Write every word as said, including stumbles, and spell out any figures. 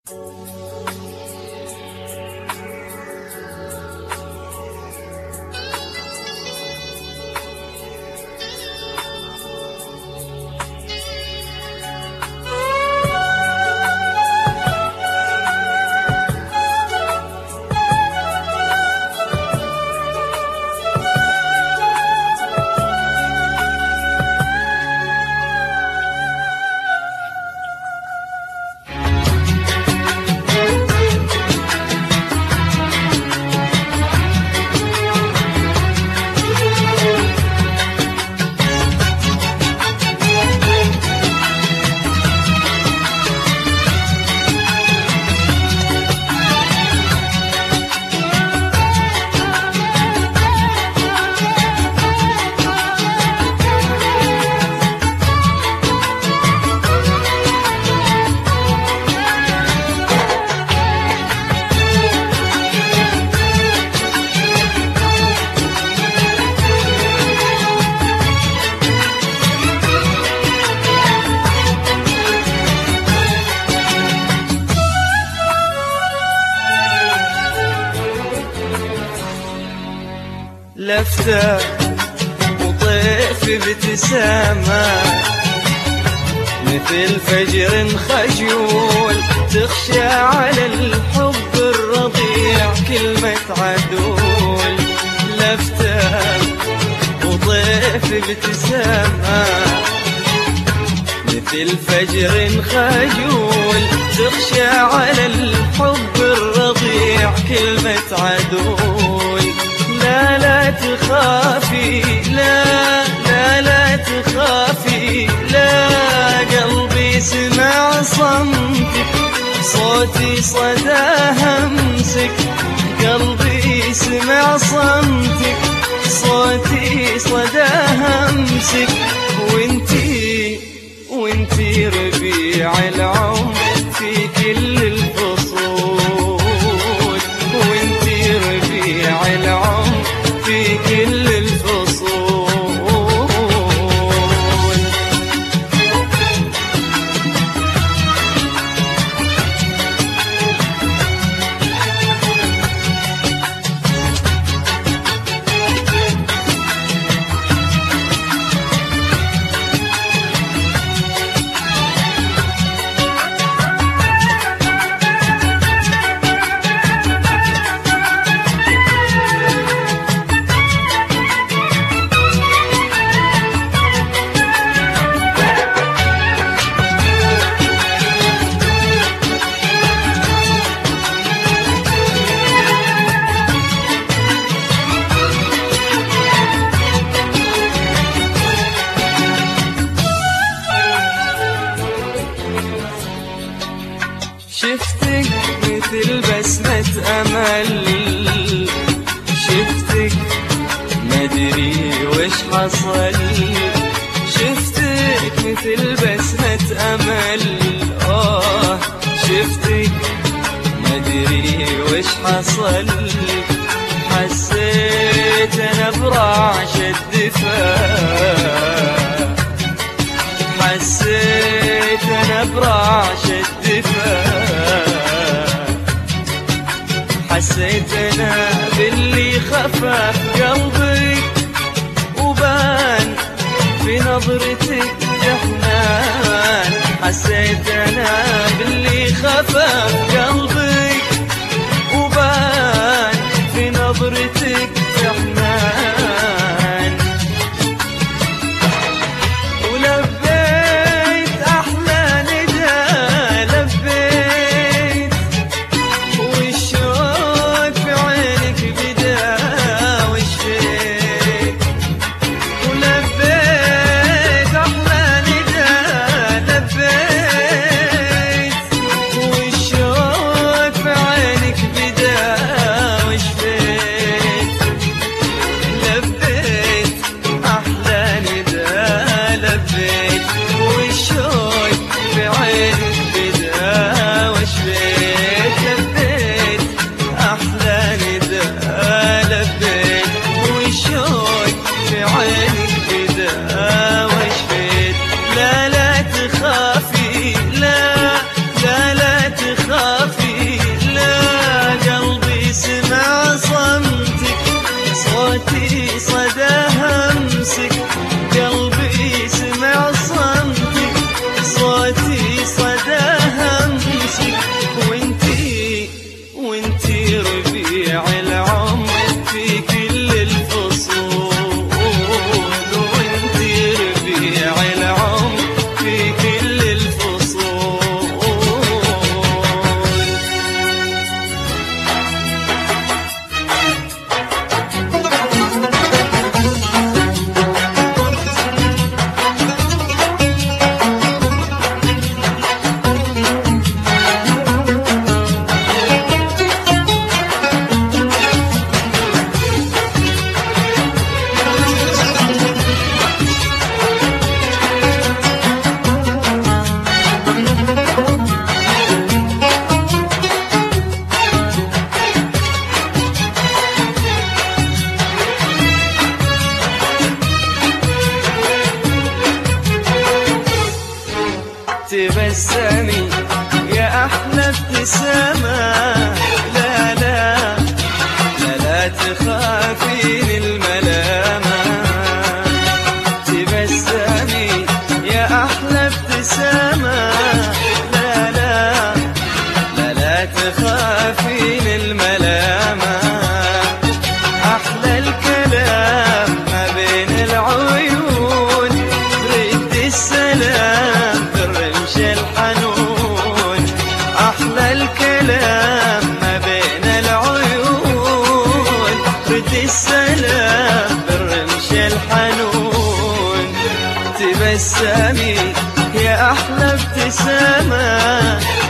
لفتة وطيف ابتسامة مثل فجر خجول تخشى على الحب الرضيع كلمة عدول. لفتة وطيف ابتسامة مثل فجر خجول تخشى على الحب الرضيع كلمة عدول. لا لا تخافي لا لا لا تخافي لا قلبي سمع صمتك صوتي صدى همسك. قلبي سمع صمتك صوتي صدى همسك. وانتي وانتي ربيع العمر في كل الفصول. وانتي ربيع العمر في كل الفصول. شفتك مثل بسمة أمل شفتك مدري وش حصل. شفتك مثل بسمة أمل آه شفتك مدري وش حصل. حسيت أنا برعش الدفا حسيت أنا برعش الدفا. حسيت أنا باللي خفى في قلبي وبان في نظرتك جحنان. حسيت أنا باللي خفى في قلبي وبان في نظرتك جحنان. ولبيت أحلى ندى لبيت والشوق في عينك بدا وشفيك. ولبيت أحلى ندى لبيت والشوق ابتسامة. لا لا لا لا تخافين الملامة، تبسمي يا أحلى ابتسامة. لا لا لا لا تخافين الملامة، أحلى الكلام ما بين العيون، رد السلام بالرمش الحنون. أحلى الكلام ما بين العيون، رد السلام بالرمش الحنون. تبسمي يا أحلى ابتسامة.